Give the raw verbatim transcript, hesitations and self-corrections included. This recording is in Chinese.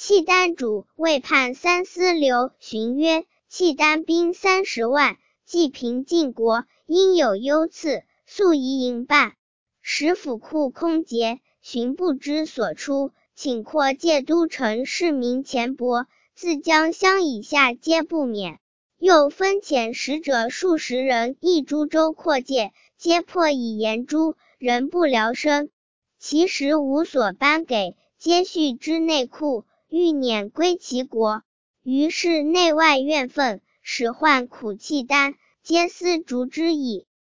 契丹主为叛三司刘询曰：契丹兵三十万，既平晋国，应有优次，速宜营办。使府库空竭，询不知所出，请扩借都城市民钱帛，自江乡以下皆不免。又分遣使者数十人诣诸州扩借，皆破以言诛，人不聊生。其实无所颁给，皆蓄之内库，欲辇归其国。于是内外怨愤，使患苦契丹，皆思逐之矣。